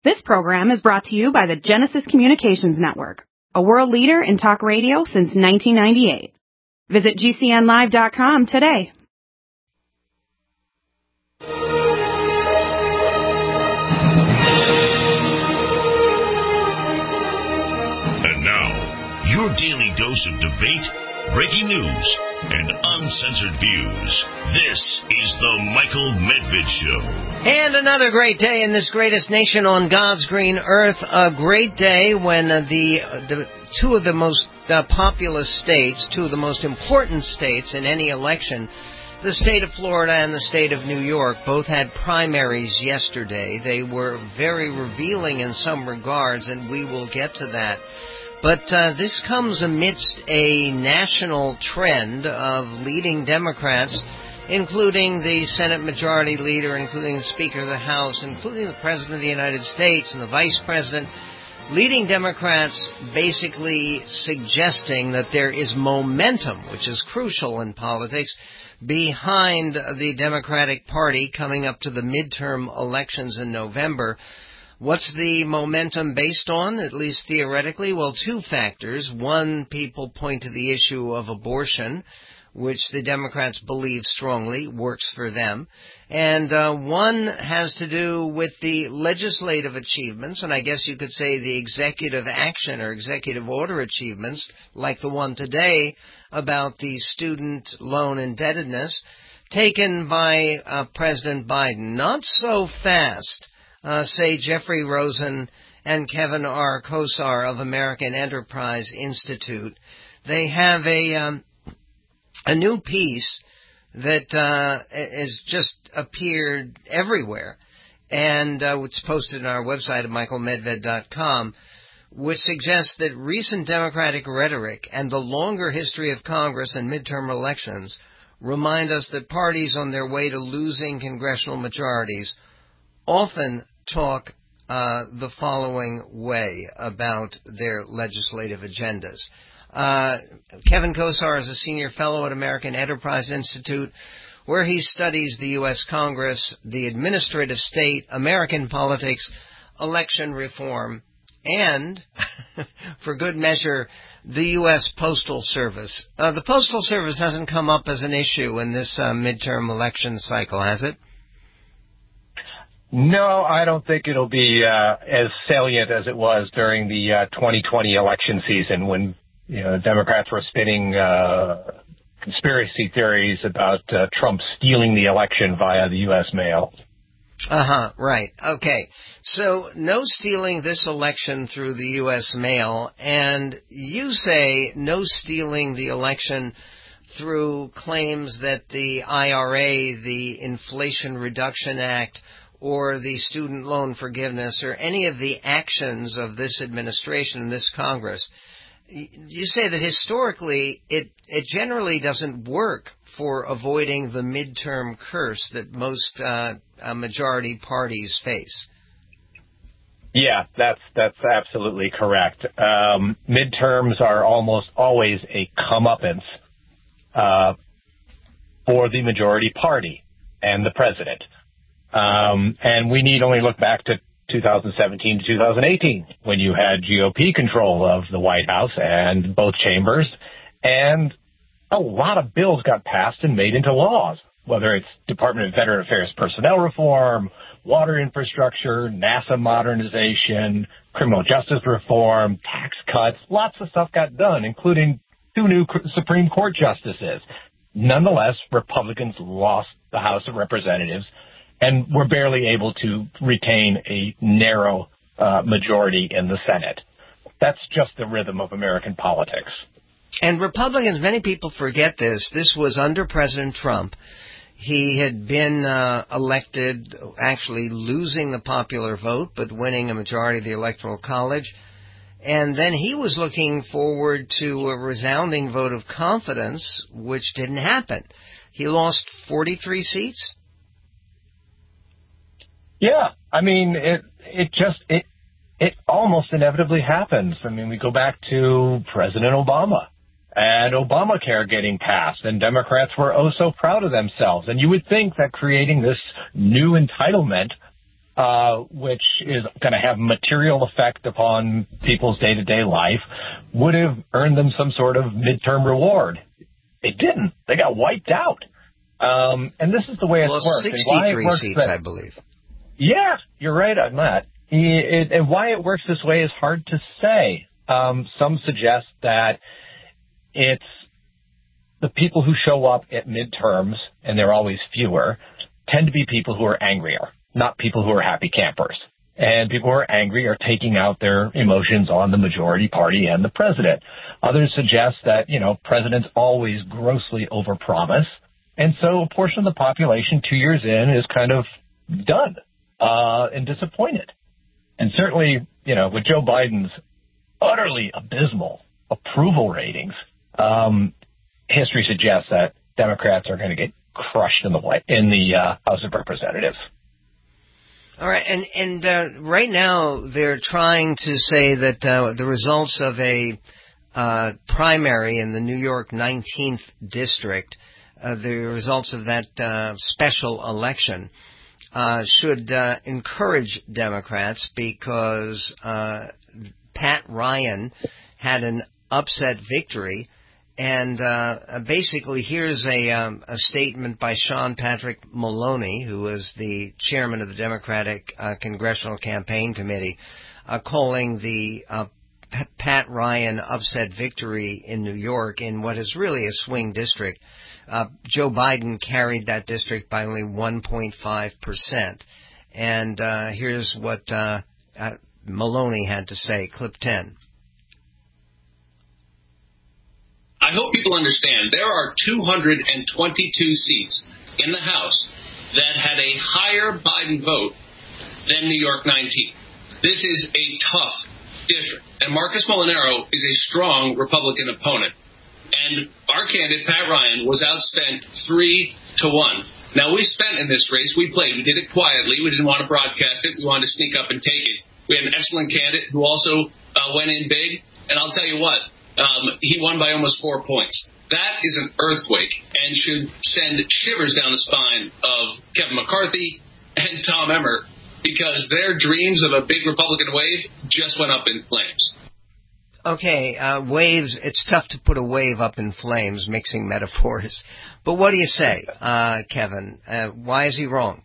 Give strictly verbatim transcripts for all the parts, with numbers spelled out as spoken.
This program is brought to you by the Genesis Communications Network, a world leader in talk radio since nineteen ninety-eight. Visit G C N live dot com today. And now, your daily dose of debate, breaking news, and uncensored views. This is the Michael Medved Show. And another great day in this greatest nation on God's green earth. A great day when uh, the, the two of the most uh, populous states, two of the most important states in any election, the state of Florida and the state of New York, both had primaries yesterday. They were very revealing in some regards, and we will get to that. But uh, this comes amidst a national trend of leading Democrats, including the Senate Majority Leader, including the Speaker of the House, including the President of the United States and the Vice President, leading Democrats basically suggesting that there is momentum, which is crucial in politics, behind the Democratic Party coming up to the midterm elections in November. What's the momentum based on, at least theoretically? Well, two factors. One, people point to the issue of abortion, which the Democrats believe strongly works for them. And uh, one has to do with the legislative achievements, and I guess you could say the executive action or executive order achievements, like the one today about the student loan indebtedness, taken by uh, President Biden. Not so fast. Uh, say Jeffrey Rosen and Kevin R. Kosar of American Enterprise Institute. They have a um, a new piece that uh, has just appeared everywhere, and uh, it's posted on our website at michael medved dot com, which suggests that recent Democratic rhetoric and the longer history of Congress and midterm elections remind us that parties on their way to losing congressional majorities often talk uh, the following way about their legislative agendas. Uh, Kevin Kosar is a senior fellow at American Enterprise Institute, where he studies the U S Congress, the administrative state, American politics, election reform, and, for good measure, the U S Postal Service. Uh, the Postal Service hasn't come up as an issue in this uh, midterm election cycle, has it? No, I don't think it'll be uh, as salient as it was during the uh, twenty twenty election season when, you know, Democrats were spinning uh, conspiracy theories about uh, Trump stealing the election via the U S mail. Uh-huh, right. Okay. So no stealing this election through the U S mail, and you say no stealing the election through claims that the I R A, the Inflation Reduction Act, or the student loan forgiveness, or any of the actions of this administration and this Congress. You say that historically it, it generally doesn't work for avoiding the midterm curse that most uh, uh, majority parties face. Yeah, that's that's absolutely correct. Um, midterms are almost always a comeuppance uh, for the majority party and the president. Um, and we need only look back to two thousand seventeen to two thousand eighteen, when you had G O P control of the White House and both chambers, and a lot of bills got passed and made into laws, whether it's Department of Veteran Affairs personnel reform, water infrastructure, NASA modernization, criminal justice reform, tax cuts. Lots of stuff got done, including two new Supreme Court justices. Nonetheless, Republicans lost the House of Representatives and were barely able to retain a narrow uh, majority in the Senate. That's just the rhythm of American politics. And Republicans, many people forget this, this was under President Trump. He had been uh, elected, actually losing the popular vote, but winning a majority of the Electoral College. And then he was looking forward to a resounding vote of confidence, which didn't happen. He lost forty-three seats. Yeah, I mean, it it just, it it almost inevitably happens. I mean, we go back to President Obama and Obamacare getting passed, and Democrats were oh so proud of themselves. And you would think that creating this new entitlement uh, which is going to have material effect upon people's day-to-day life, would have earned them some sort of midterm reward. They didn't. They got wiped out. Um, and this is the way it's well, worked. sixty-three it works seats, that, I believe. Yeah, you're right on that. It, and why it works this way is hard to say. Um, some suggest that it's the people who show up at midterms, and they're always fewer, tend to be people who are angrier, not people who are happy campers. And people who are angry are taking out their emotions on the majority party and the president. Others suggest that, you know, presidents always grossly overpromise. And so a portion of the population two years in is kind of done uh, and disappointed. And certainly, you know, with Joe Biden's utterly abysmal approval ratings, um, history suggests that Democrats are going to get crushed in the White, in the uh, House of Representatives. All right, and and uh, right now they're trying to say that uh, the results of a uh, primary in the New York nineteenth district, uh, the results of that uh, special election, uh, should uh, encourage Democrats because uh, Pat Ryan had an upset victory. And uh, basically, here's a, um, a statement by Sean Patrick Maloney, who is the chairman of the Democratic uh, Congressional Campaign Committee, uh, calling the uh, P- Pat Ryan upset victory in New York in what is really a swing district. Uh, Joe Biden carried that district by only one point five percent. And uh, here's what uh, uh, Maloney had to say, clip ten. I hope people understand there are two hundred twenty-two seats in the House that had a higher Biden vote than New York nineteen. This is a tough district, and Marcus Molinaro is a strong Republican opponent. And our candidate, Pat Ryan, was outspent three to one. Now, we spent in this race. We played. We did it quietly. We didn't want to broadcast it. We wanted to sneak up and take it. We had an excellent candidate who also uh, went in big. And I'll tell you what. Um, he won by almost four points. That is an earthquake and should send shivers down the spine of Kevin McCarthy and Tom Emmer because their dreams of a big Republican wave just went up in flames. Okay, uh, waves, it's tough to put a wave up in flames, mixing metaphors. But what do you say, uh, Kevin? Uh, why is he wrong?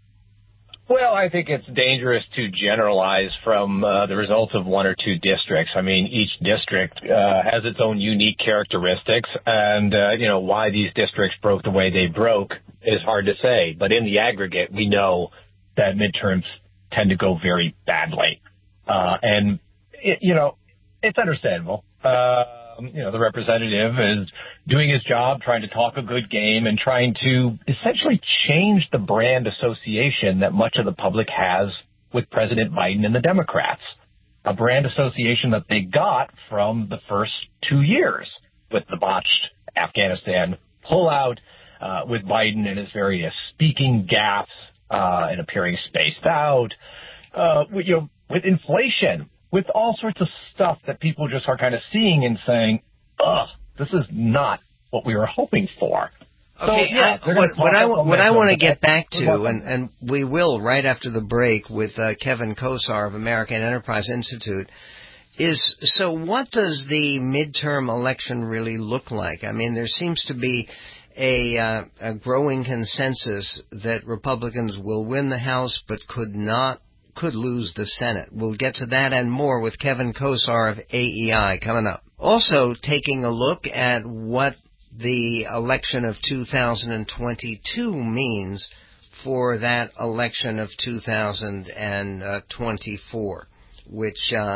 Well, I think it's dangerous to generalize from uh, the results of one or two districts. I mean, each district uh, has its own unique characteristics, and, uh, you know, why these districts broke the way they broke is hard to say. But in the aggregate, we know that midterms tend to go very badly. Uh, and, it, you know, it's understandable. Uh, you know, the representative is doing his job, trying to talk a good game and trying to essentially change the brand association that much of the public has with President Biden and the Democrats, a brand association that they got from the first two years with the botched Afghanistan pullout, uh, with Biden and his various speaking gaffes, uh, and appearing spaced out, uh, with, you know, with inflation, with all sorts of stuff that people just are kind of seeing and saying, ugh, this is not what we were hoping for. Okay, so, yeah, I, what, what I, what I want to get back to, and, and we will right after the break with uh, Kevin Kosar of American Enterprise Institute, is so what does the midterm election really look like? I mean, there seems to be a, uh, a growing consensus that Republicans will win the House but could not could lose the Senate. We'll get to that and more with Kevin Kosar of A E I coming up. Also taking a look at what the election of two thousand twenty-two means for that election of two thousand twenty-four, which uh,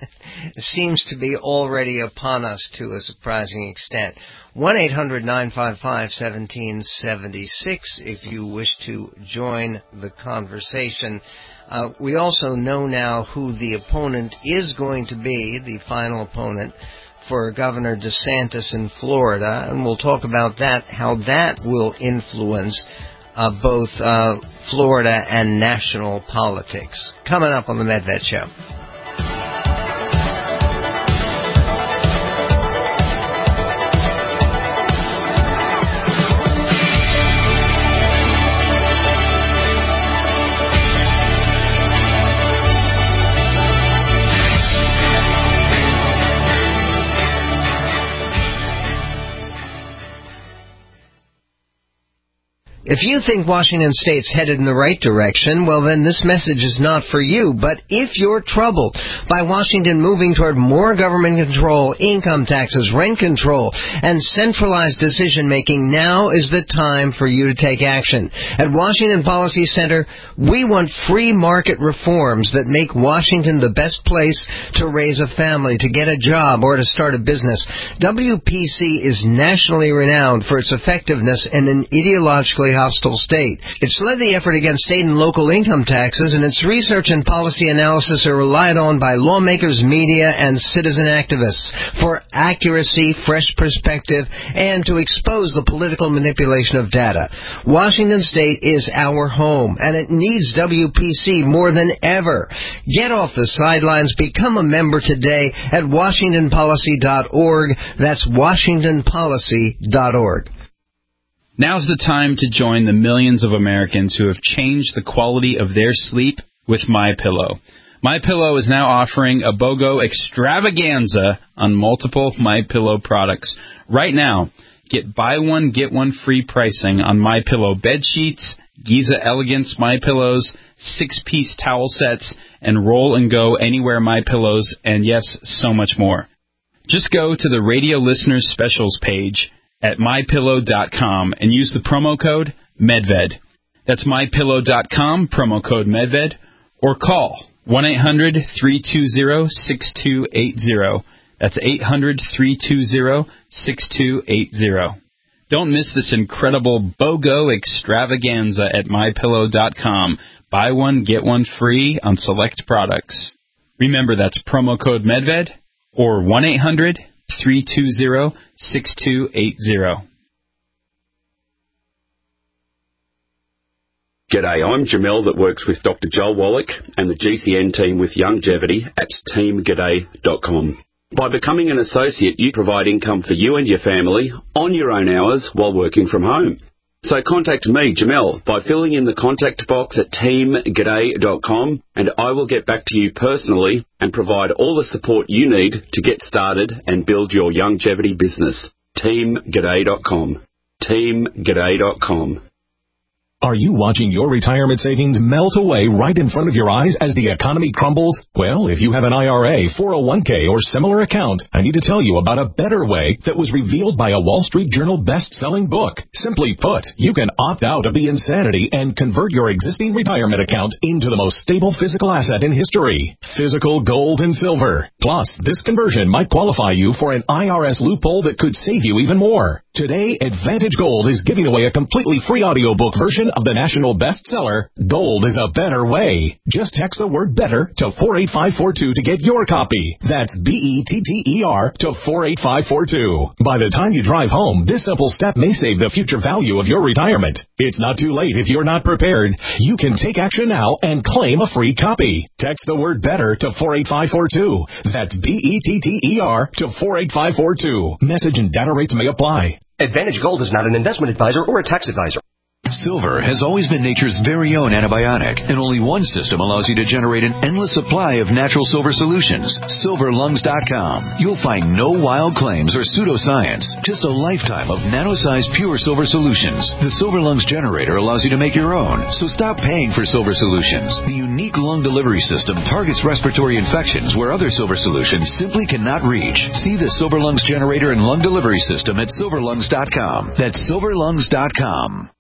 seems to be already upon us to a surprising extent. one eight hundred nine five five one seven seven six if you wish to join the conversation. Uh, we also know now who the opponent is going to be, the final opponent for Governor DeSantis in Florida, and we'll talk about that, how that will influence uh, both uh, Florida and national politics. Coming up on the Medved Show. If you think Washington State's headed in the right direction, well, then this message is not for you. But if you're troubled by Washington moving toward more government control, income taxes, rent control, and centralized decision-making, now is the time for you to take action. At Washington Policy Center, we want free market reforms that make Washington the best place to raise a family, to get a job, or to start a business. W P C is nationally renowned for its effectiveness in an ideologically hostile state. It's led the effort against state and local income taxes, and its research and policy analysis are relied on by lawmakers, media, and citizen activists for accuracy, fresh perspective, and to expose the political manipulation of data. Washington State is our home, and it needs W P C more than ever. Get off the sidelines. Become a member today at washington policy dot org. That's washington policy dot org. Now's the time to join the millions of Americans who have changed the quality of their sleep with MyPillow. MyPillow is now offering a BOGO extravaganza on multiple MyPillow products. Right now, get buy one, get one free pricing on MyPillow bed sheets, Giza Elegance MyPillows, six-piece towel sets, and Roll and Go Anywhere MyPillows, and yes, so much more. Just go to the Radio Listeners Specials page at my pillow dot com and use the promo code MEDVED. That's my pillow dot com, promo code MEDVED, or call one eight hundred three two zero six two eight zero. That's eight hundred three two zero six two eight zero. Don't miss this incredible BOGO extravaganza at my pillow dot com. Buy one, get one free on select products. Remember, that's promo code MEDVED or one eight hundred three two zero six two eight zero. G'day, I'm Jamel that works with Doctor Joel Wallach and the G C N team with Longevity at team g'day dot com. By becoming an associate, you provide income for you and your family on your own hours while working from home. So contact me, Jamel, by filling in the contact box at team g'day dot com, and I will get back to you personally and provide all the support you need to get started and build your longevity business. team g'day dot com. team g'day dot com. Are you watching your retirement savings melt away right in front of your eyes as the economy crumbles? Well, if you have an I R A, four oh one k, or similar account, I need to tell you about a better way that was revealed by a Wall Street Journal best-selling book. Simply put, you can opt out of the insanity and convert your existing retirement account into the most stable physical asset in history, physical gold and silver. Plus, this conversion might qualify you for an I R S loophole that could save you even more. Today, Advantage Gold is giving away a completely free audiobook version of the national bestseller, Gold is a Better Way. Just text the word BETTER to four eight five four two to get your copy. That's B E T T E R to four eight five four two. By the time you drive home, this simple step may save the future value of your retirement. It's not too late if you're not prepared. You can take action now and claim a free copy. Text the word BETTER to four eight five four two. That's B E T T E R to four eight five four two. Message and data rates may apply. Advantage Gold is not an investment advisor or a tax advisor. Silver has always been nature's very own antibiotic, and only one system allows you to generate an endless supply of natural silver solutions. silver lungs dot com. You'll find no wild claims or pseudoscience, just a lifetime of nano-sized pure silver solutions. The Silver Lungs generator allows you to make your own, so stop paying for silver solutions. The unique lung delivery system targets respiratory infections where other silver solutions simply cannot reach. See the Silver Lungs generator and lung delivery system at silver lungs dot com. That's silver lungs dot com.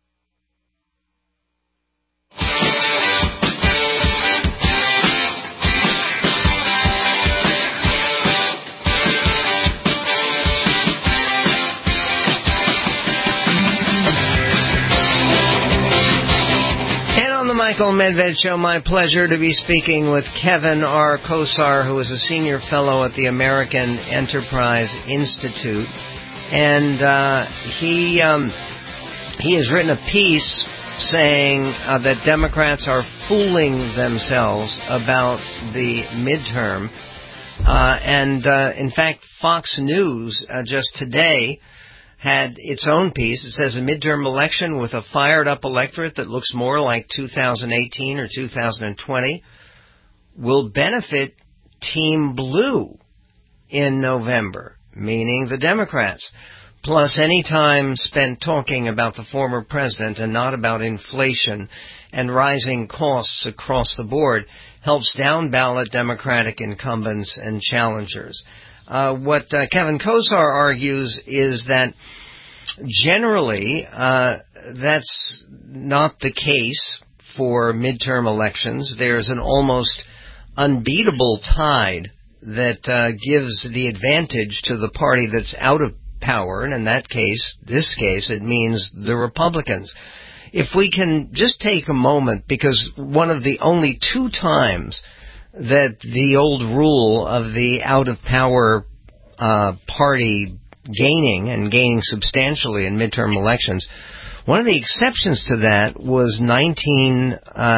Michael Medved Show. My pleasure to be speaking with Kevin R. Kosar, who is a senior fellow at the American Enterprise Institute, and uh, he um, he has written a piece saying uh, that Democrats are fooling themselves about the midterm, uh, and uh, in fact, Fox News uh, just today had its own piece. It says a midterm election with a fired-up electorate that looks more like two thousand eighteen or two thousand twenty will benefit Team Blue in November, meaning the Democrats. Plus, any time spent talking about the former president and not about inflation and rising costs across the board helps down-ballot Democratic incumbents and challengers. Uh, what uh, Kevin Kosar argues is that generally uh, that's not the case for midterm elections. There's an almost unbeatable tide that uh, gives the advantage to the party that's out of power, and in that case, this case, it means the Republicans. If we can just take a moment, because one of the only two times that the old rule of the out-of-power uh, party gaining, and gaining substantially in midterm elections, one of the exceptions to that was nineteen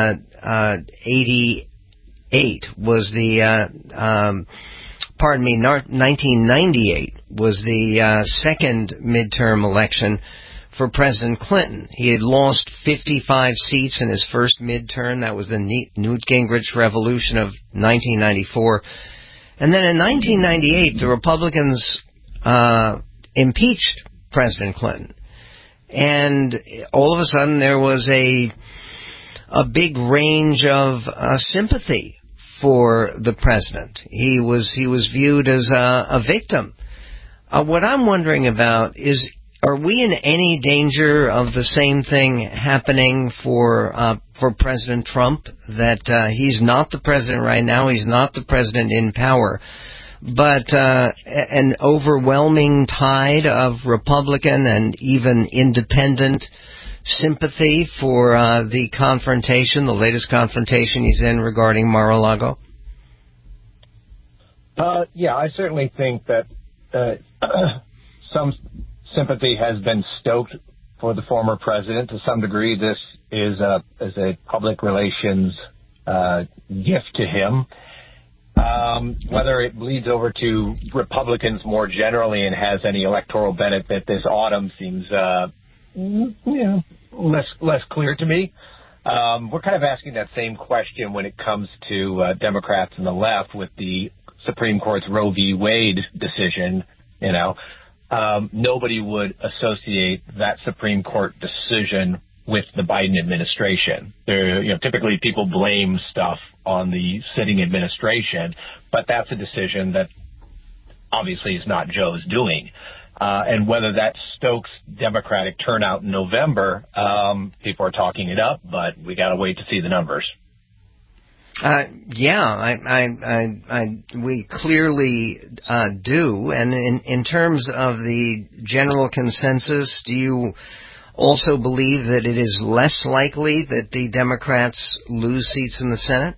eighty-eight, was the, uh, um, pardon me, nineteen ninety-eight was the uh, second midterm election for President Clinton. He had lost fifty-five seats in his first midterm. That was the Newt Gingrich Revolution of nineteen ninety-four. And then in nineteen ninety-eight, the Republicans uh, impeached President Clinton. And all of a sudden there was a a big range of uh, sympathy for the president. He was he was viewed as a, a victim. Uh, what I'm wondering about is, are we in any danger of the same thing happening for uh, for President Trump? That uh, he's not the president right now, he's not the president in power, but uh, an overwhelming tide of Republican and even independent sympathy for uh, the confrontation, the latest confrontation he's in regarding Mar-a-Lago? Uh, yeah, I certainly think that uh, some sympathy has been stoked for the former president. To some degree, this is a, is a public relations uh, gift to him. Um, whether it bleeds over to Republicans more generally and has any electoral benefit this autumn seems uh, you know, less less clear to me. Um, we're kind of asking that same question when it comes to uh, Democrats and the left with the Supreme Court's Roe v. Wade decision. You know, um, nobody would associate that Supreme Court decision with the Biden administration. There, you know, typically people blame stuff on the sitting administration, but that's a decision that obviously is not Joe's doing. Uh, and whether that stokes Democratic turnout in November, um, people are talking it up, but we got to wait to see the numbers. Uh, yeah, I, I, I, I, we clearly uh, do. And in, in terms of the general consensus, do you also believe that it is less likely that the Democrats lose seats in the Senate?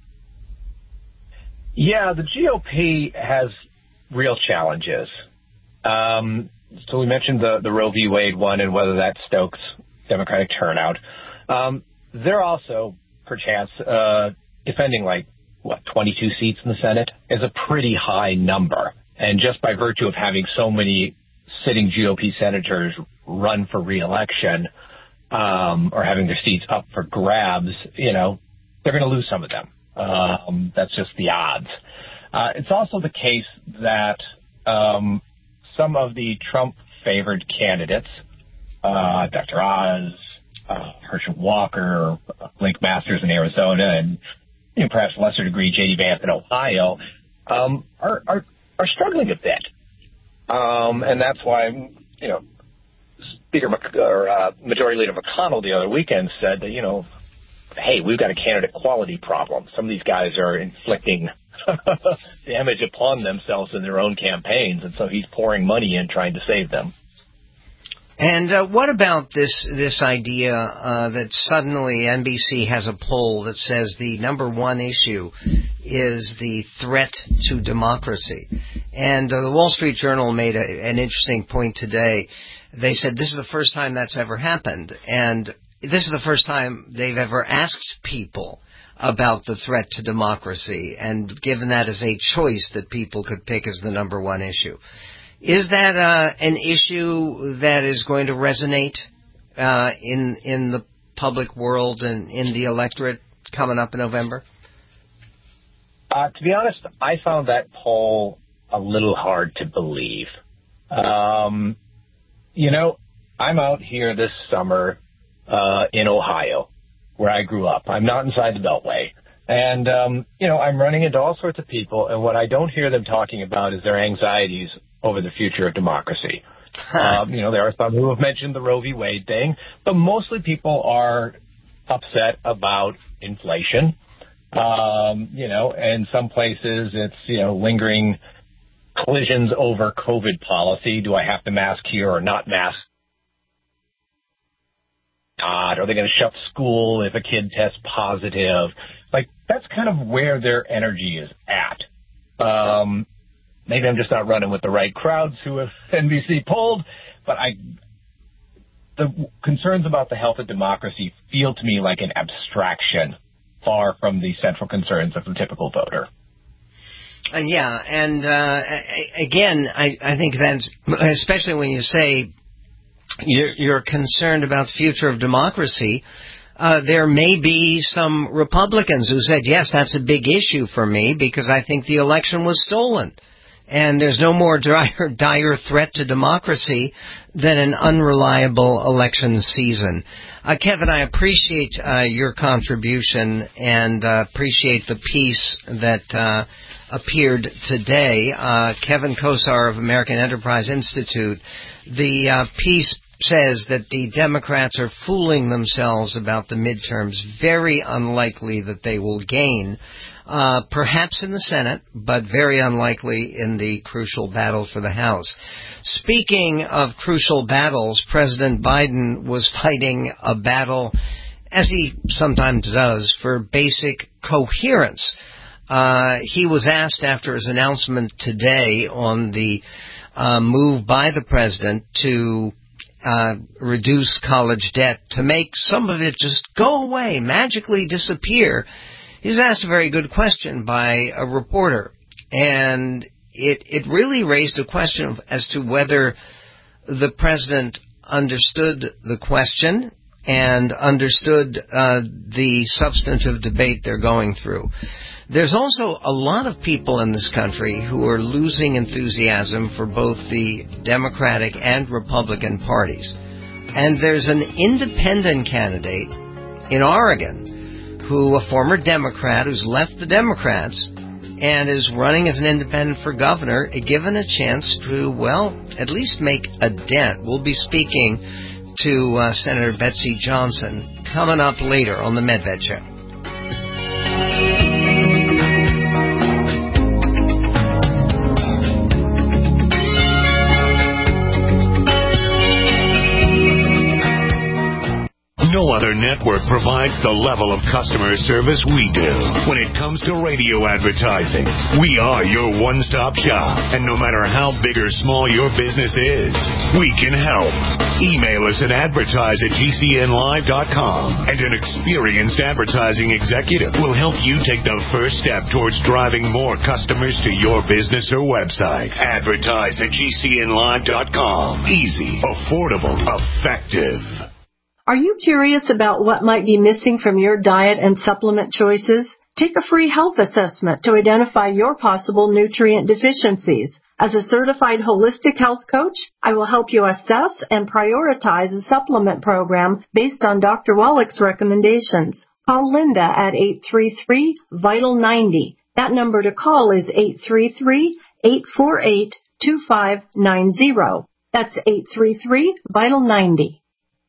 Yeah, the G O P has real challenges. Um, so we mentioned the, the Roe v. Wade one and whether that stokes Democratic turnout. Um, they're also, perchance, uh, defending like, what, twenty-two seats in the Senate is a pretty high number. And just by virtue of having so many sitting G O P senators run for re-election um, or having their seats up for grabs, you know, they're going to lose some of them. Um, that's just the odds. Uh, it's also the case that um, some of the Trump-favored candidates, uh, Doctor Oz, uh, Herschel Walker, Blake Masters in Arizona, and you know, perhaps lesser degree J D Vance in Ohio, um, are, are are struggling a bit. Um, and that's why, you know, Speaker Mc, or uh, Majority Leader McConnell the other weekend said that, you know, hey, we've got a candidate quality problem. Some of these guys are inflicting damage upon themselves in their own campaigns, and so he's pouring money in trying to save them. And uh, what about this this idea uh, that suddenly N B C has a poll that says the number one issue is the threat to democracy? And uh, the Wall Street Journal made a, an interesting point today. They said this is the first time that's ever happened, and this is the first time they've ever asked people about the threat to democracy and given that as a choice that people could pick as the number one issue. Is that uh, an issue that is going to resonate uh, in in the public world and in the electorate coming up in November? Uh, to be honest, I found that poll a little hard to believe. Um, you know, I'm out here this summer uh, in Ohio, where I grew up. I'm not inside the Beltway. And, um, you know, I'm running into all sorts of people, and what I don't hear them talking about is their anxieties over the future of democracy. um, you know, there are some who have mentioned the Roe v. Wade thing, but mostly people are upset about inflation. Um, you know, and some places it's, you know, lingering collisions over COVID policy. Do I have to mask here or not mask? God, are they going to shut school if a kid tests positive? Like, that's kind of where their energy is at. Um, maybe I'm just not running with the right crowds who have N B C polled, but I, the concerns about the health of democracy feel to me like an abstraction, far from the central concerns of the typical voter. Uh, yeah, and uh, again, I, I think that's, especially when you say you're, you're concerned about the future of democracy, uh, there may be some Republicans who said, yes, that's a big issue for me because I think the election was stolen. And there's no more dire, dire threat to democracy than an unreliable election season. Uh, Kevin, I appreciate uh, your contribution and uh, appreciate the piece that uh, appeared today. Uh, Kevin Kosar of American Enterprise Institute. The uh, piece says that the Democrats are fooling themselves about the midterms. Very unlikely that they will gain. Uh, perhaps in the Senate, but very unlikely in the crucial battle for the House. Speaking of crucial battles, President Biden was fighting a battle, as he sometimes does, for basic coherence. Uh, he was asked after his announcement today on the uh, move by the president to uh, reduce college debt, to make some of it just go away, magically disappear. He was asked a very good question by a reporter, and it it really raised a question of, as to whether the president understood the question and understood uh, the substantive debate they're going through. There's also a lot of people in this country who are losing enthusiasm for both the Democratic and Republican parties. And there's an independent candidate in Oregon who, a former Democrat who's left the Democrats and is running as an independent for governor, given a chance to, well, at least make a dent. We'll be speaking to uh, Senator Betsy Johnson coming up later on the Medved Show. No other network provides the level of customer service we do. When it comes to radio advertising, we are your one-stop shop. And no matter how big or small your business is, we can help. Email us at advertise at G C N live dot com, and an experienced advertising executive will help you take the first step towards driving more customers to your business or website. Advertise at G C N live dot com. Easy, affordable, effective. Are you curious about what might be missing from your diet and supplement choices? Take a free health assessment to identify your possible nutrient deficiencies. As a certified holistic health coach, I will help you assess and prioritize a supplement program based on Doctor Wallach's recommendations. Call Linda at eight three three, vital ninety. That number to call is eight three three, eight four eight, two five nine zero. That's eight three three, vital ninety.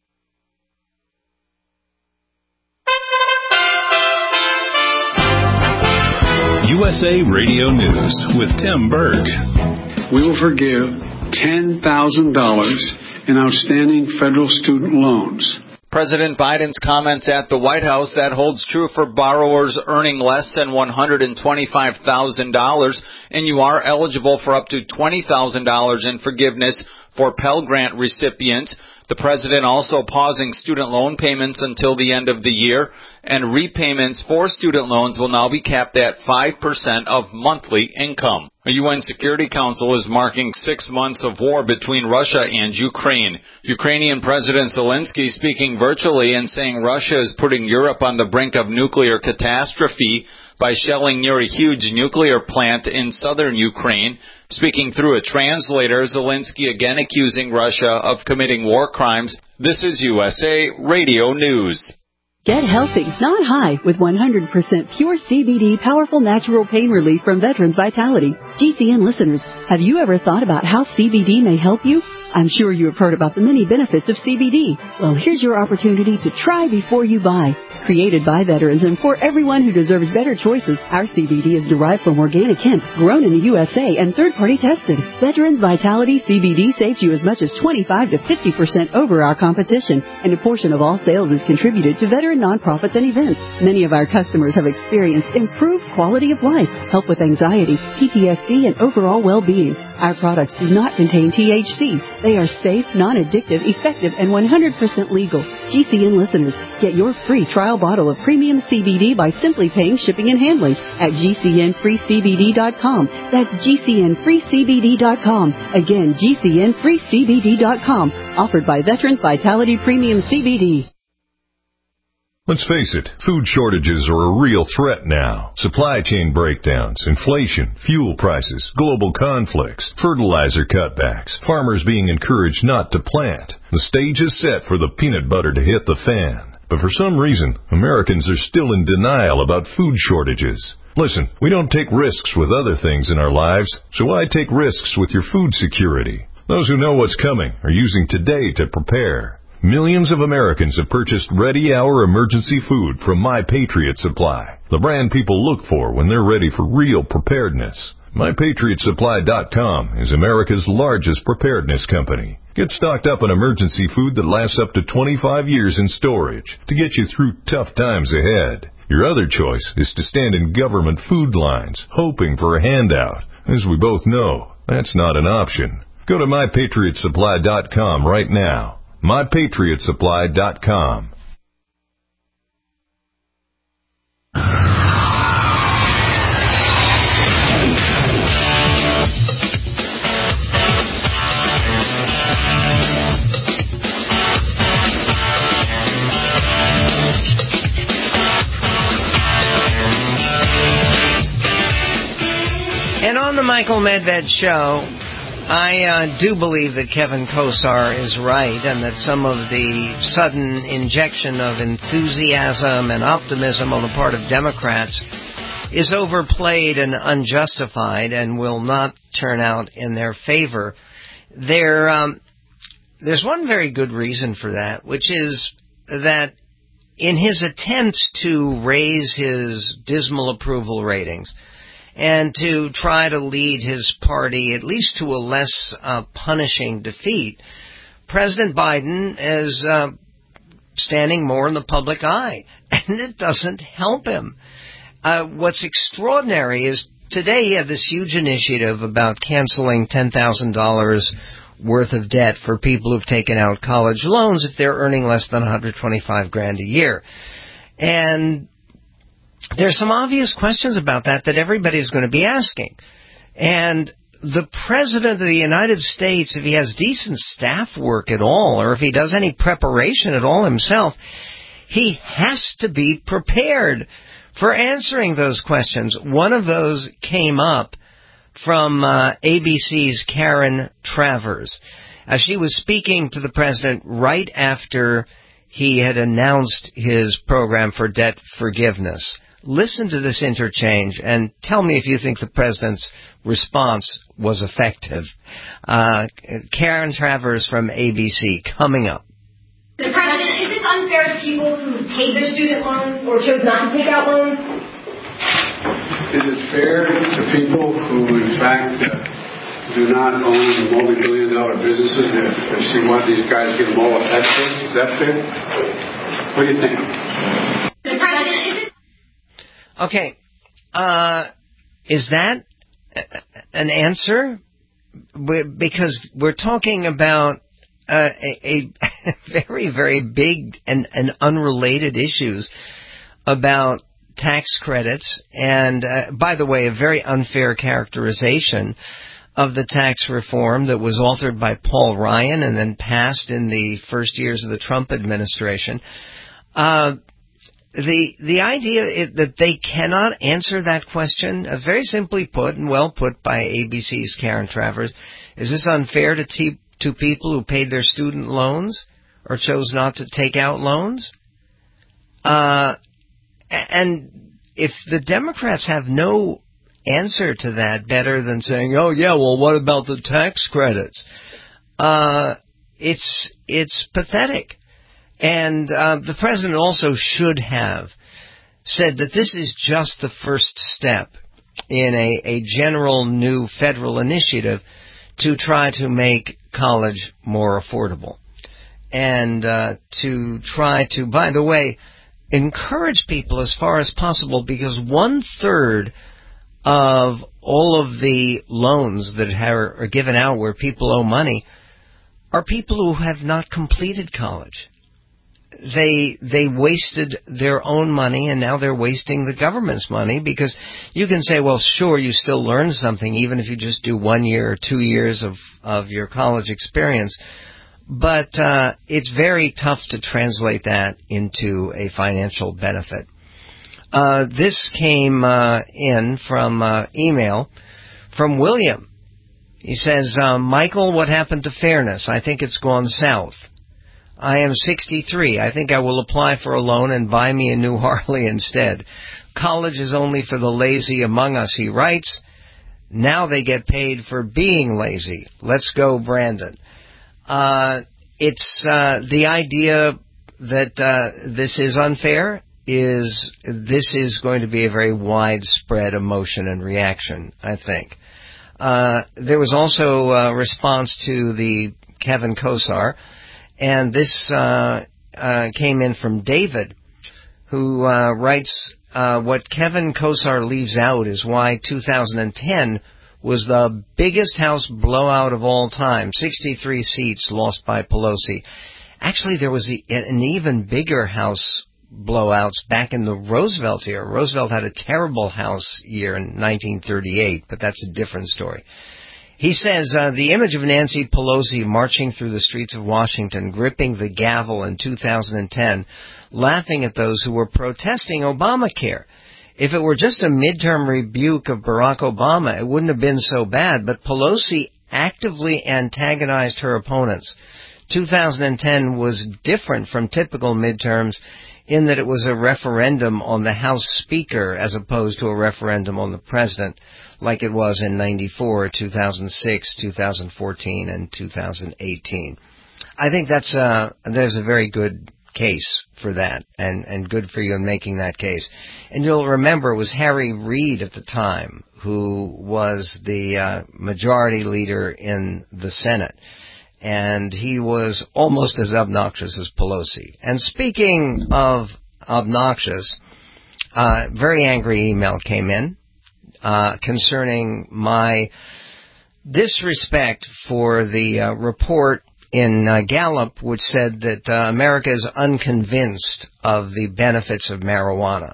U S A Radio News with Tim Berg. We will forgive ten thousand dollars in outstanding federal student loans. President Biden's comments at the White House, that holds true for borrowers earning less than one hundred twenty-five thousand dollars, and you are eligible for up to twenty thousand dollars in forgiveness for Pell Grant recipients. The president also pausing student loan payments until the end of the year, and repayments for student loans will now be capped at five percent of monthly income. The U N Security Council is marking six months of war between Russia and Ukraine. Ukrainian President Zelensky speaking virtually and saying Russia is putting Europe on the brink of nuclear catastrophe. by shelling near a huge nuclear plant in southern Ukraine. Speaking through a translator, Zelensky again accusing Russia of committing war crimes. This is U S A Radio News. Get healthy, not high, with one hundred percent pure C B D powerful natural pain relief from Veterans Vitality. G C N listeners, have you ever thought about how C B D may help you? I'm sure you have heard about the many benefits of C B D. Well, here's your opportunity to try before you buy. Created by veterans and for everyone who deserves better choices, our C B D is derived from organic hemp, grown in the U S A and third-party tested. Veterans Vitality C B D saves you as much as twenty-five to fifty percent over our competition, and a portion of all sales is contributed to veteran nonprofits and events. Many of our customers have experienced improved quality of life, help with anxiety, P T S D, and overall well-being. Our products do not contain T H C. They are safe, non-addictive, effective, and one hundred percent legal. G C N listeners, get your free trial bottle of premium C B D by simply paying shipping and handling at G C N free C B D dot com. That's G C N free C B D dot com. Again, G C N free C B D dot com. Offered by Veterans Vitality Premium C B D. Let's face it, food shortages are a real threat now. Supply chain breakdowns, inflation, fuel prices, global conflicts, fertilizer cutbacks, farmers being encouraged not to plant. The stage is set for the peanut butter to hit the fan. But for some reason, Americans are still in denial about food shortages. Listen, we don't take risks with other things in our lives, so why take risks with your food security? Those who know what's coming are using today to prepare. Millions of Americans have purchased Ready Hour emergency food from My Patriot Supply, the brand people look for when they're ready for real preparedness. My Patriot Supply dot com is America's largest preparedness company. Get stocked up on emergency food that lasts up to twenty-five years in storage to get you through tough times ahead. Your other choice is to stand in government food lines, hoping for a handout. As we both know, that's not an option. Go to My Patriot Supply dot com right now. My Patriot Supply dot com. And on the Michael Medved Show, I uh, do believe that Kevin Kosar is right and that some of the sudden injection of enthusiasm and optimism on the part of Democrats is overplayed and unjustified and will not turn out in their favor. There, um, there's one very good reason for that, which is that in his attempts to raise his dismal approval ratings and to try to lead his party at least to a less uh, punishing defeat, President Biden is uh, standing more in the public eye, and it doesn't help him. Uh, what's extraordinary is today he had this huge initiative about canceling ten thousand dollars worth of debt for people who've taken out college loans if they're earning less than one hundred twenty-five grand a year. And there's some obvious questions about that that everybody's going to be asking. And the President of the United States, if he has decent staff work at all, or if he does any preparation at all himself, he has to be prepared for answering those questions. One of those came up from uh, A B C's Karen Travers. Uh, she was speaking to the President right after he had announced his program for debt forgiveness. Listen to this interchange and tell me if you think the President's response was effective. Uh, Karen Travers from A B C, coming up. Mister President, is this unfair to people who paid their student loans or chose not to take out loans? Is it fair to people who, in fact, uh, do not own multi-billion dollar businesses if they see what these guys give them all a tax break? Is that fair? What do you think? Mister President, is it... Okay, uh, is that an answer? Because we're talking about uh, a, a very, very big and, and unrelated issues about tax credits and, uh, by the way, a very unfair characterization of the tax reform that was authored by Paul Ryan and then passed in the first years of the Trump administration. Uh, the the idea is that they cannot answer that question, uh, very simply put and well put by A B C's Karen Travers, is this unfair to te- to people who paid their student loans or chose not to take out loans? Uh, and if the Democrats have no answer to that better than saying, oh, yeah, well, what about the tax credits? Uh, it's it's pathetic. And uh, the president also should have said that this is just the first step in a, a general new federal initiative to try to make college more affordable. And uh, to try to, by the way, encourage people as far as possible, because one-third of all of the loans that are given out where people owe money are people who have not completed college. They they wasted their own money, and now they're wasting the government's money, because you can say, well, sure, you still learn something, even if you just do one year or two years of, of your college experience. But uh, it's very tough to translate that into a financial benefit. Uh, this came uh, in from uh, email from William. He says, uh, Michael, what happened to fairness? I think it's gone south. I am sixty-three. I think I will apply for a loan and buy me a new Harley instead. College is only for the lazy among us, he writes. Now they get paid for being lazy. Let's go, Brandon. Uh, it's uh, the idea that uh, this is unfair is this is going to be a very widespread emotion and reaction, I think. Uh, there was also a response to the Kevin Kosar, and this uh, uh, came in from David, who uh, writes, uh, what Kevin Kosar leaves out is why two thousand ten was the biggest House blowout of all time, sixty-three seats lost by Pelosi. Actually, there was an even bigger House blowouts back in the Roosevelt era. Roosevelt had a terrible House year in nineteen thirty-eight, but that's a different story. He says, uh, the image of Nancy Pelosi marching through the streets of Washington, gripping the gavel in two thousand ten, laughing at those who were protesting Obamacare. If it were just a midterm rebuke of Barack Obama, it wouldn't have been so bad, but Pelosi actively antagonized her opponents. two thousand ten was different from typical midterms in that it was a referendum on the House Speaker as opposed to a referendum on the President, like it was in ninety-four, two thousand six, two thousand fourteen, and two thousand eighteen. I think that's uh, there's a very good case for that, and, and good for you in making that case. And you'll remember it was Harry Reid at the time who was the uh, majority leader in the Senate. And he was almost as obnoxious as Pelosi. And speaking of obnoxious, uh, very angry email came in uh, concerning my disrespect for the uh, report in uh, Gallup, which said that uh, America is unconvinced of the benefits of marijuana.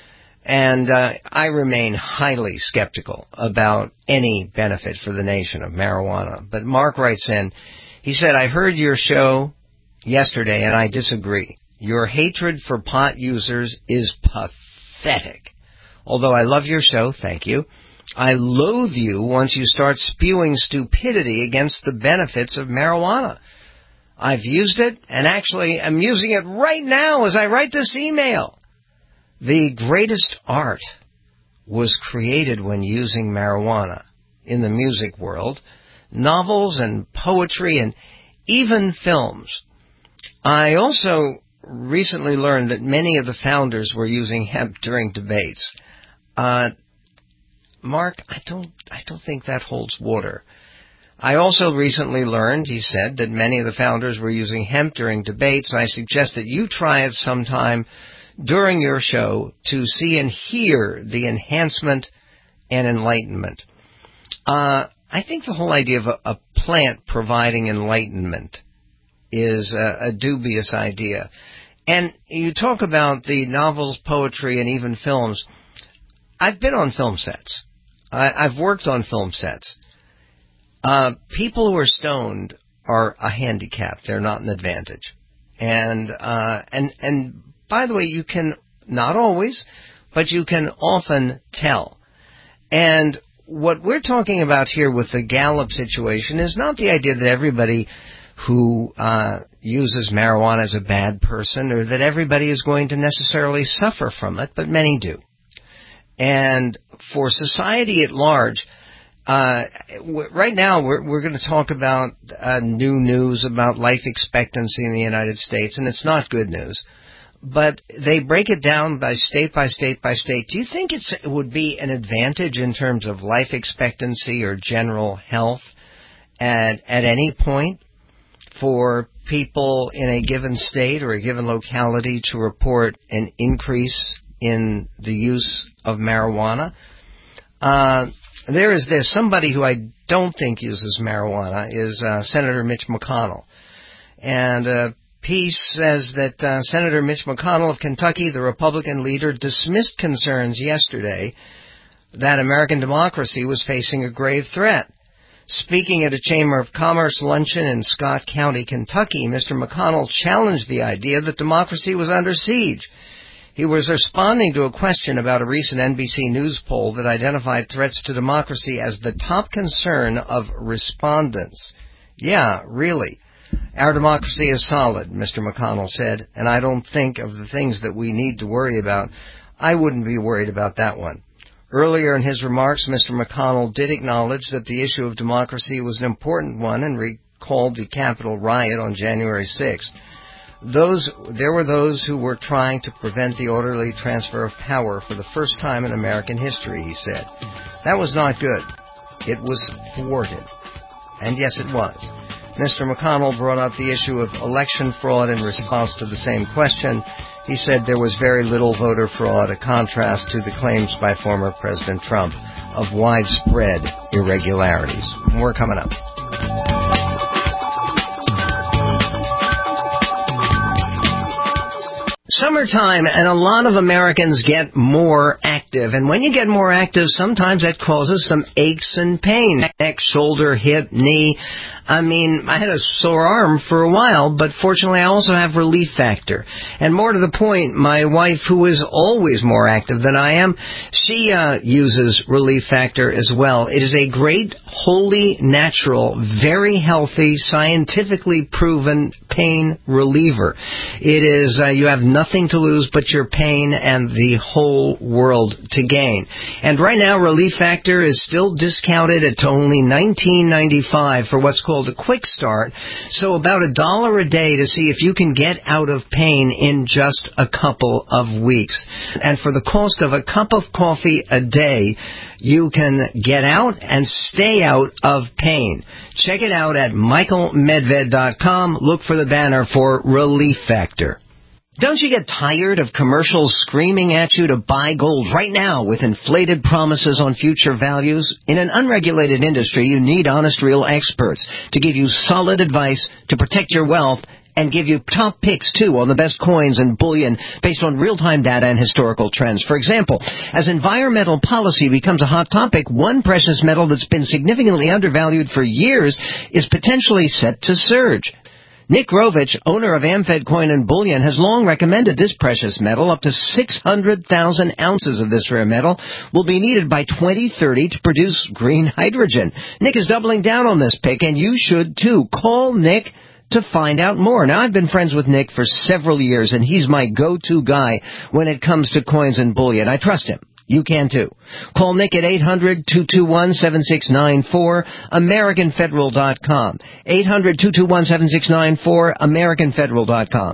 And uh, I remain highly skeptical about any benefit for the nation of marijuana. But Mark writes in, he said, I heard your show yesterday and I disagree. Your hatred for pot users is pathetic. Although I love your show, thank you, I loathe you once you start spewing stupidity against the benefits of marijuana. I've used it and actually am using it right now as I write this email. The greatest art was created when using marijuana in the music world. Novels and poetry and even films. I also recently learned that many of the founders were using hemp during debates. Uh, Mark, I don't, I don't think that holds water. I also recently learned, he said, that many of the founders were using hemp during debates. I suggest that you try it sometime during your show to see and hear the enhancement and enlightenment. Uh, I think the whole idea of a, a plant providing enlightenment is a, a dubious idea. And you talk about the novels, poetry, and even films. I've been on film sets. I, I've worked on film sets. Uh, people who are stoned are a handicap. They're not an advantage. And uh, and and by the way, you can Not always, but you can often tell. And what we're talking about here with the Gallup situation is not the idea that everybody who uh, uses marijuana is a bad person or that everybody is going to necessarily suffer from it, but many do. And for society at large, uh, w- right now we're, we're going to talk about uh, new news about life expectancy in the United States, and it's not good news. But they break it down by state by state by state. Do you think it's, it would be an advantage in terms of life expectancy or general health at, at any point for people in a given state or a given locality to report an increase in the use of marijuana? Uh, there is this. Somebody who I don't think uses marijuana is uh, Senator Mitch McConnell. And uh, piece says that uh, Senator Mitch McConnell of Kentucky, the Republican leader, dismissed concerns yesterday that American democracy was facing a grave threat. Speaking at a Chamber of Commerce luncheon in Scott County, Kentucky, Mister McConnell challenged the idea that democracy was under siege. He was responding to a question about a recent N B C News poll that identified threats to democracy as the top concern of respondents. Yeah, really. Our democracy is solid, Mister McConnell said, and I don't think of the things that we need to worry about. I wouldn't be worried about that one. Earlier in his remarks, Mister McConnell did acknowledge that the issue of democracy was an important one and recalled the Capitol riot on January sixth. Those, there were those who were trying to prevent the orderly transfer of power for the first time in American history, he said. That was not good. It was thwarted. And yes, it was. Mister McConnell brought up the issue of election fraud in response to the same question. He said there was very little voter fraud, a contrast to the claims by former President Trump of widespread irregularities. More coming up. Summertime, and a lot of Americans get more active. And when you get more active, sometimes that causes some aches and pain. Neck, shoulder, hip, knee. I mean, I had a sore arm for a while, but fortunately I also have Relief Factor. And more to the point, my wife, who is always more active than I am, she uh, uses Relief Factor as well. It is a great, wholly natural, very healthy, scientifically proven pain reliever. It is, uh, you have nothing to lose but your pain and the whole world to gain. And right now, Relief Factor is still discounted at only nineteen ninety-five for what's called a quick start, so about a dollar a day to see if you can get out of pain in just a couple of weeks. And for the cost of a cup of coffee a day, you can get out and stay out of pain. Check it out at michael medved dot com. Look for the banner for Relief Factor. Don't you get tired of commercials screaming at you to buy gold right now with inflated promises on future values? In an unregulated industry, you need honest, real experts to give you solid advice to protect your wealth and give you top picks, too, on the best coins and bullion based on real-time data and historical trends. For example, as environmental policy becomes a hot topic, one precious metal that's been significantly undervalued for years is potentially set to surge. Nick Rovich, owner of AmFed Coin and Bullion, has long recommended this precious metal. Up to six hundred thousand ounces of this rare metal will be needed by twenty thirty to produce green hydrogen. Nick is doubling down on this pick, and you should too. Call Nick to find out more. Now, I've been friends with Nick for several years, and he's my go-to guy when it comes to coins and bullion. I trust him. You can, too. Call Nick at eight hundred, two two one, seven six nine four, American Federal dot com. eight hundred, two two one, seven six nine four, American Federal dot com.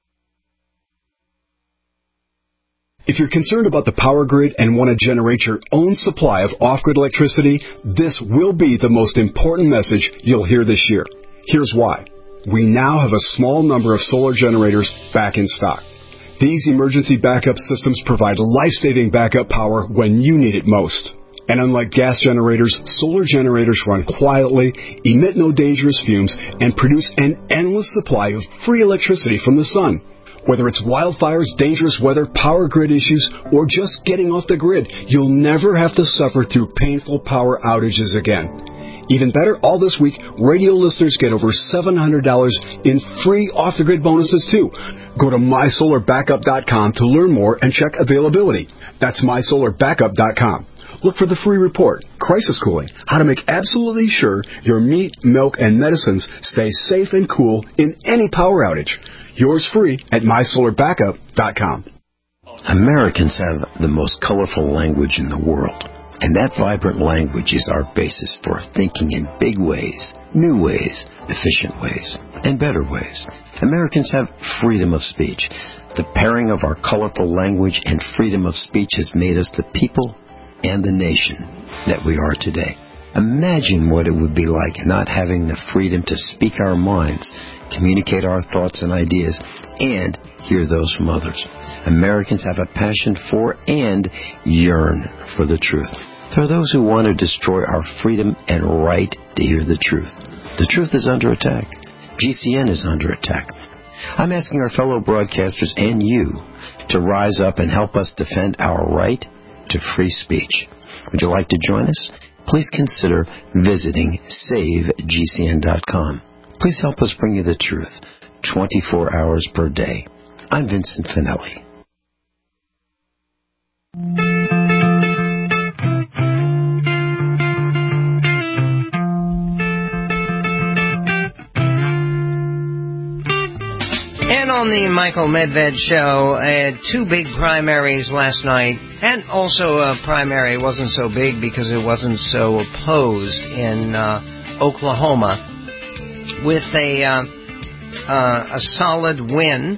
If you're concerned about the power grid and want to generate your own supply of off-grid electricity, this will be the most important message you'll hear this year. Here's why. We now have a small number of solar generators back in stock. These emergency backup systems provide life-saving backup power when you need it most. And unlike gas generators, solar generators run quietly, emit no dangerous fumes, and produce an endless supply of free electricity from the sun. Whether it's wildfires, dangerous weather, power grid issues, or just getting off the grid, you'll never have to suffer through painful power outages again. Even better, all this week, radio listeners get over seven hundred dollars in free off-the-grid bonuses, too. Go to my solar backup dot com to learn more and check availability. That's my solar backup dot com. Look for the free report, Crisis Cooling, how to make absolutely sure your meat, milk, and medicines stay safe and cool in any power outage. Yours free at my solar backup dot com. Americans have the most colorful language in the world, and that vibrant language is our basis for thinking in big ways, new ways, efficient ways, and better ways. Americans have freedom of speech. The pairing of our colorful language and freedom of speech has made us the people and the nation that we are today. Imagine what it would be like not having the freedom to speak our minds, communicate our thoughts and ideas, and hear those from others. Americans have a passion for and yearn for the truth. There are those who want to destroy our freedom and right to hear the truth. The truth is under attack. G C N is under attack. I'm asking our fellow broadcasters and you to rise up and help us defend our right to free speech. Would you like to join us? Please consider visiting save G C N dot com. Please help us bring you the truth twenty-four hours per day. I'm Vincent Finelli. And on the Michael Medved Show, uh, two big primaries last night, and also a primary wasn't so big because it wasn't so opposed in uh, Oklahoma, with a uh, uh, a solid win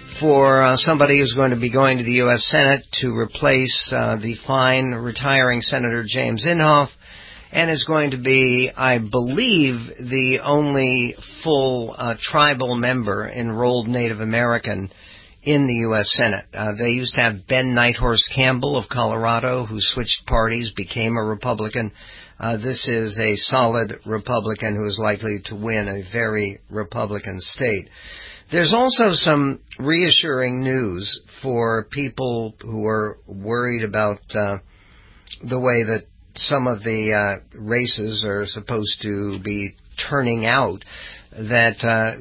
for uh, somebody who's going to be going to the U S Senate to replace uh, the fine retiring Senator James Inhofe, and is going to be, I believe, the only full uh, tribal member, enrolled Native American, in the U S Senate. Uh, they used to have Ben Nighthorse Campbell of Colorado, who switched parties, became a Republican. Uh, this is a solid Republican who is likely to win a very Republican state. There's also some reassuring news for people who are worried about uh, the way that some of the uh, races are supposed to be turning out, that uh,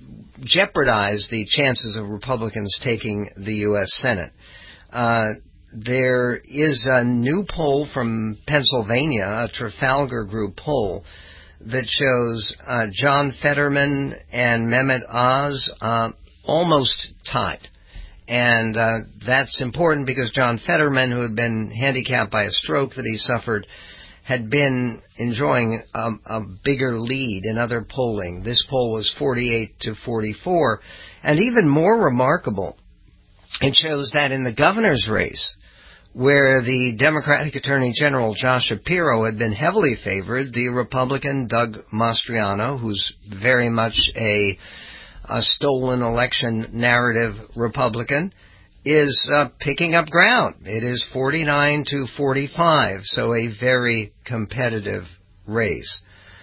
jeopardize the chances of Republicans taking the U S Senate. Uh, there is a new poll from Pennsylvania, a Trafalgar Group poll, that shows uh, John Fetterman and Mehmet Oz uh, almost tied. And uh, that's important because John Fetterman, who had been handicapped by a stroke that he suffered, had been enjoying a, a bigger lead in other polling. This poll was forty-eight to forty-four. And even more remarkable, it shows that in the governor's race, where the Democratic Attorney General Josh Shapiro had been heavily favored, the Republican Doug Mastriano, who's very much a, a stolen election narrative Republican, is uh, picking up ground. It is forty-nine to forty-five, so a very competitive race.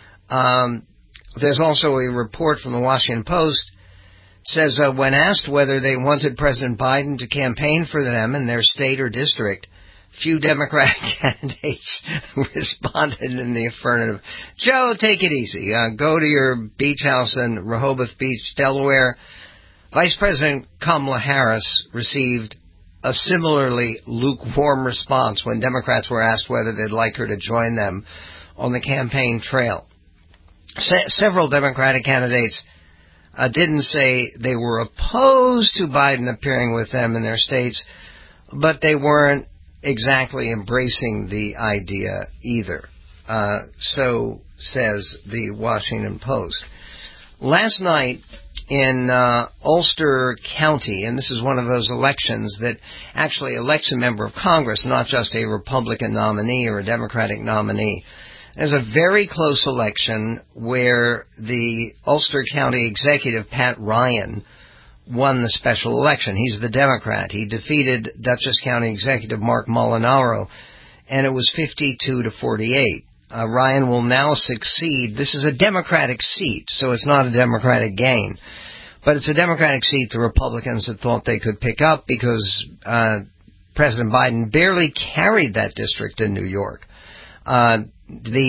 Um, there's also a report from the Washington Post says uh, when asked whether they wanted President Biden to campaign for them in their state or district, few Democratic candidates responded in the affirmative. Joe, take it easy. Uh, go to your beach house in Rehoboth Beach, Delaware. Vice President Kamala Harris received a similarly lukewarm response when Democrats were asked whether they'd like her to join them on the campaign trail. Se- several Democratic candidates Uh, didn't say they were opposed to Biden appearing with them in their states, but they weren't exactly embracing the idea either. Uh, so says the Washington Post. Last night in uh, Ulster County, and this is one of those elections that actually elects a member of Congress, not just a Republican nominee or a Democratic nominee. There's a very close election where the Ulster County executive, Pat Ryan, won the special election. He's the Democrat. He defeated Dutchess County executive Mark Molinaro, and it was fifty-two to forty-eight. Uh, Ryan will now succeed. This is a Democratic seat, so it's not a Democratic gain. But it's a Democratic seat the Republicans had thought they could pick up because uh, President Biden barely carried that district in New York. Uh, the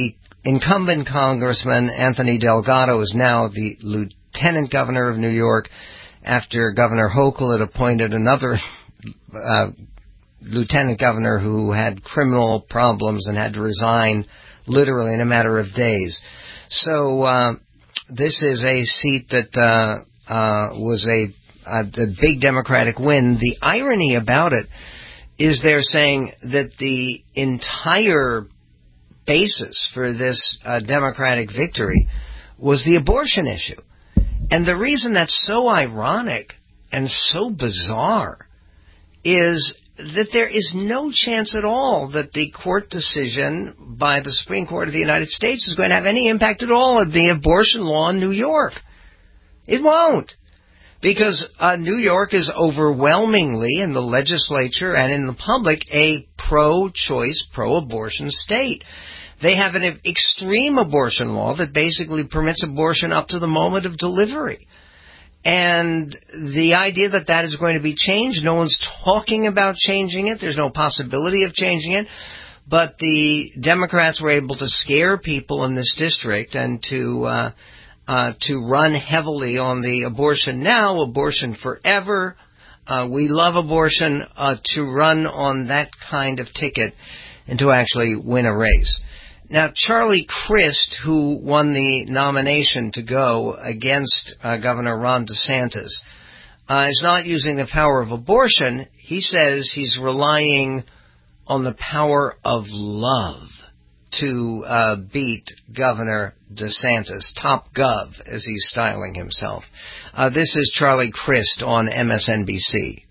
incumbent Congressman Anthony Delgado is now the Lieutenant Governor of New York after Governor Hochul had appointed another uh, Lieutenant Governor who had criminal problems and had to resign literally in a matter of days. So uh, this is a seat that uh, uh, was a, a, a big Democratic win. The irony about it is they're saying that the entire basis for this uh, Democratic victory was the abortion issue. And the reason that's so ironic and so bizarre is that there is no chance at all that the court decision by the Supreme Court of the United States is going to have any impact at all on the abortion law in New York. It won't. Because uh, New York is overwhelmingly, in the legislature and in the public, a pro-choice, pro-abortion state. They have an extreme abortion law that basically permits abortion up to the moment of delivery. And the idea that that is going to be changed, no one's talking about changing it. There's no possibility of changing it. But the Democrats were able to scare people in this district and to uh, uh, to run heavily on the abortion now, abortion forever. Uh, we love abortion, uh, to run on that kind of ticket and to actually win a race. Now, Charlie Crist, who won the nomination to go against uh, Governor Ron DeSantis, uh, is not using the power of abortion. He says he's relying on the power of love to uh, beat Governor DeSantis, Top Gov, as he's styling himself. Uh, this is Charlie Crist on M S N B C.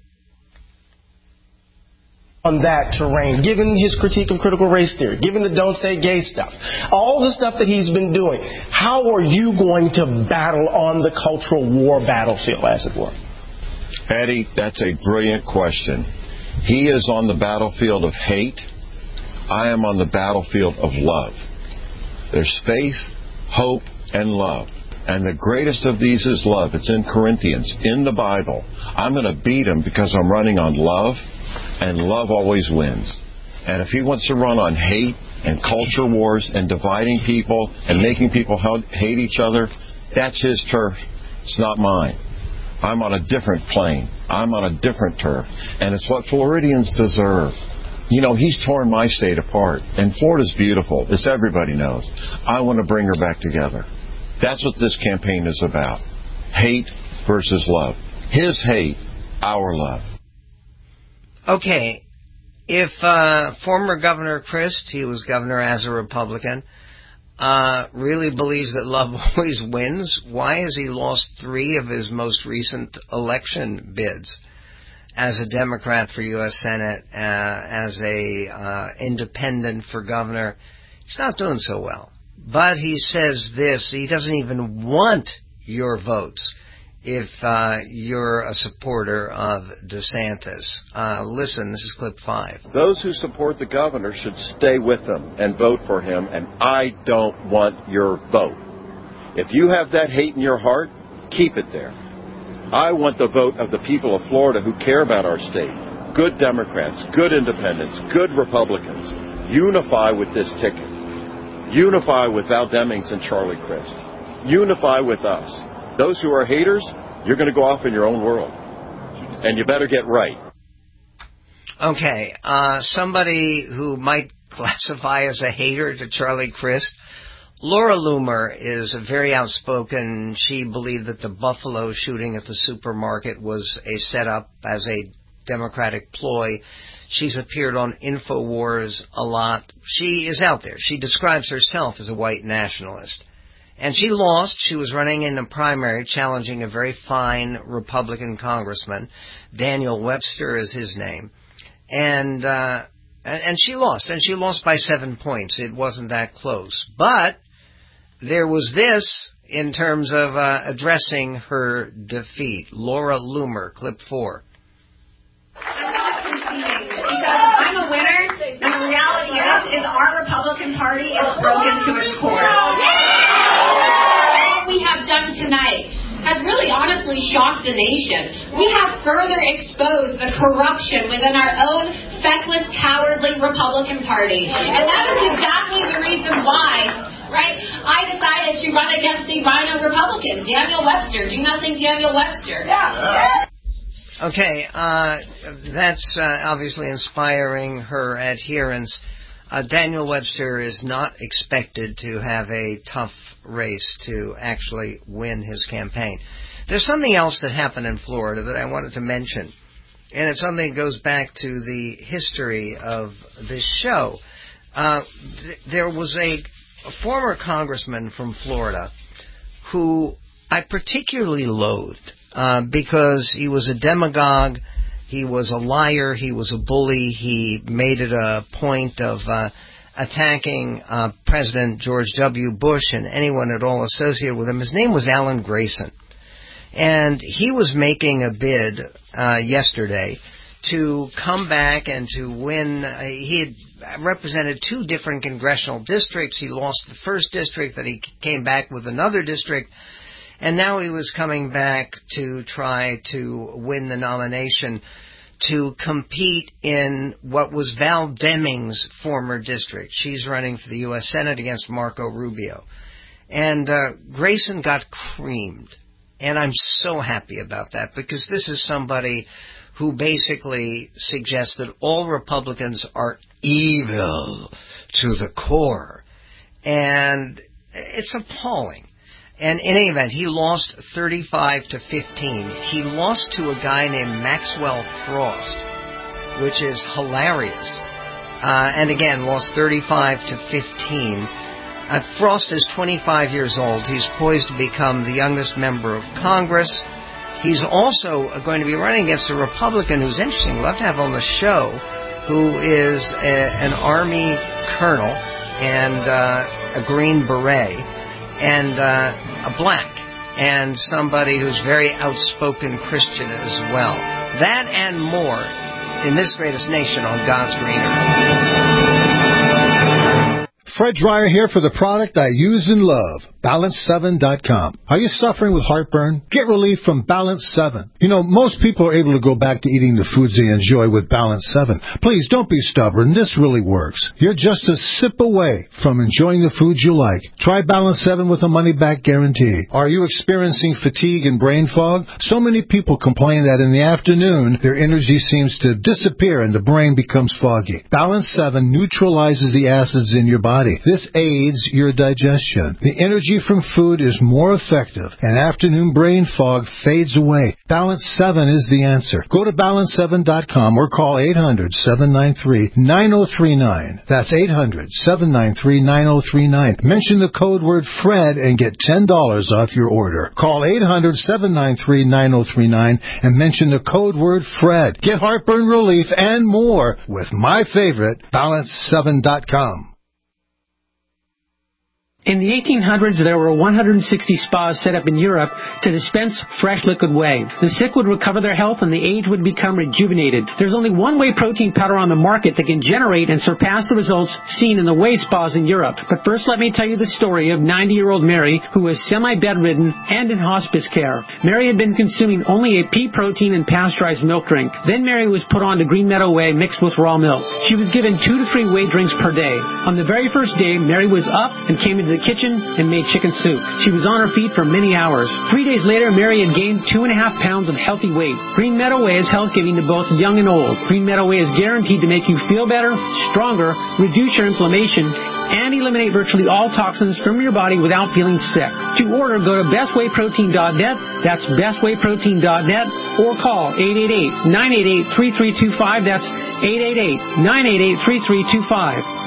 On that terrain, given his critique of critical race theory, given the don't say gay stuff, all the stuff that he's been doing, how are you going to battle on the cultural war battlefield, as it were? Eddie, that's a brilliant question. He is on the battlefield of hate. I am on the battlefield of love. There's faith, hope, and love. And the greatest of these is love. It's in Corinthians, in the Bible. I'm going to beat him because I'm running on love. And love always wins. And if he wants to run on hate and culture wars and dividing people and making people hate each other, that's his turf. It's not mine. I'm on a different plane. I'm on a different turf. And it's what Floridians deserve. You know, he's torn my state apart. And Florida's beautiful, as everybody knows. I want to bring her back together. That's what this campaign is about. Hate versus love. His hate, our love. Okay, if uh, former Governor Crist, he was governor as a Republican, uh, really believes that love always wins, why has he lost three of his most recent election bids as a Democrat for U S Senate, uh, as a uh, independent for governor? He's not doing so well. But he says this, he doesn't even want your votes if uh, you're a supporter of DeSantis. Uh, listen, this is clip five. Those who support the governor should stay with him and vote for him, and I don't want your vote. If you have that hate in your heart, keep it there. I want the vote of the people of Florida who care about our state. Good Democrats, good independents, good Republicans. Unify with this ticket. Unify with Val Demings and Charlie Crist. Unify with us. Those who are haters, you're going to go off in your own world. And you better get right. Okay, uh, somebody who might classify as a hater to Charlie Crist, Laura Loomer is very outspoken. She believed that the Buffalo shooting at the supermarket was a setup as a Democratic ploy. She's appeared on InfoWars a lot. She is out there. She describes herself as a white nationalist. And she lost. She was running in a primary challenging a very fine Republican congressman. Daniel Webster is his name. And, uh, and she lost. And she lost by seven points. It wasn't that close. But there was this in terms of uh, addressing her defeat. Laura Loomer, clip four. I'm not conceding because I'm a winner, and the reality is, is our Republican Party is broken to its core. What we have done tonight has really honestly shocked the nation. We have further exposed the corruption within our own feckless, cowardly Republican Party. And that is exactly the reason why a Republican, Daniel Webster. Do you not think Daniel Webster? Yeah. Okay, uh, that's uh, obviously inspiring her adherents. Uh, Daniel Webster is not expected to have a tough race to actually win his campaign. There's something else that happened in Florida that I wanted to mention, and it's something that goes back to the history of this show. Uh, th- there was a, a former congressman from Florida who I particularly loathed uh, because he was a demagogue, he was a liar, he was a bully, he made it a point of uh, attacking uh, President George W. Bush and anyone at all associated with him. His name was Alan Grayson. And he was making a bid uh, yesterday to come back and to win. Uh, he had represented two different congressional districts. He lost the first district, then he came back with another district, and now he was coming back to try to win the nomination to compete in what was Val Deming's former district. She's running for the U S Senate against Marco Rubio. And uh, Grayson got creamed. And I'm so happy about that, because this is somebody who basically suggests that all Republicans are evil to the core. And it's appalling. And in any event, he lost thirty-five to fifteen. He lost to a guy named Maxwell Frost, which is hilarious. Uh, and again, lost thirty-five to fifteen. Uh, Frost is twenty-five years old. He's poised to become the youngest member of Congress. He's also going to be running against a Republican who's interesting. We'll have to have on the show, who is a, an Army colonel and uh, a Green Beret and uh, a black, and somebody who's very outspoken Christian as well. That and more in this greatest nation on God's green earth. Fred Dreyer here for the product I use and love, Balance seven dot com. Are you suffering with heartburn? Get relief from Balance seven. You know, most people are able to go back to eating the foods they enjoy with Balance seven. Please, don't be stubborn. This really works. You're just a sip away from enjoying the foods you like. Try Balance seven with a money-back guarantee. Are you experiencing fatigue and brain fog? So many people complain that in the afternoon, their energy seems to disappear and the brain becomes foggy. Balance seven neutralizes the acids in your body. This aids your digestion. The energy from food is more effective, and afternoon brain fog fades away. Balance seven is the answer. Go to balance seven dot com or call eight hundred, seven nine three, nine oh three nine. That's eight hundred, seven nine three, nine oh three nine. Mention the code word FRED and get ten dollars off your order. Call eight hundred, seven nine three, nine oh three nine and mention the code word FRED. Get heartburn relief and more with my favorite, balance seven dot com. In the eighteen hundreds, there were one hundred sixty spas set up in Europe to dispense fresh liquid whey. The sick would recover their health and the aged would become rejuvenated. There's only one whey protein powder on the market that can generate and surpass the results seen in the whey spas in Europe. But first, let me tell you the story of ninety-year-old Mary, who was semi-bedridden and in hospice care. Mary had been consuming only a pea protein and pasteurized milk drink. Then Mary was put on to Green Meadow Whey mixed with raw milk. She was given two to three whey drinks per day. On the very first day, Mary was up and came into the kitchen and made chicken soup. She was on her feet for many hours. Three days later, Mary had gained two and a half pounds of healthy weight. Green Meadow Whey is health-giving to both young and old. Green Meadow Whey is guaranteed to make you feel better, stronger, reduce your inflammation, and eliminate virtually all toxins from your body without feeling sick. To order, go to best whey protein dot net. That's best whey protein dot net, or call eight eight eight, nine eight eight, three three two five. That's eight eight eight, nine eight eight, three three two five.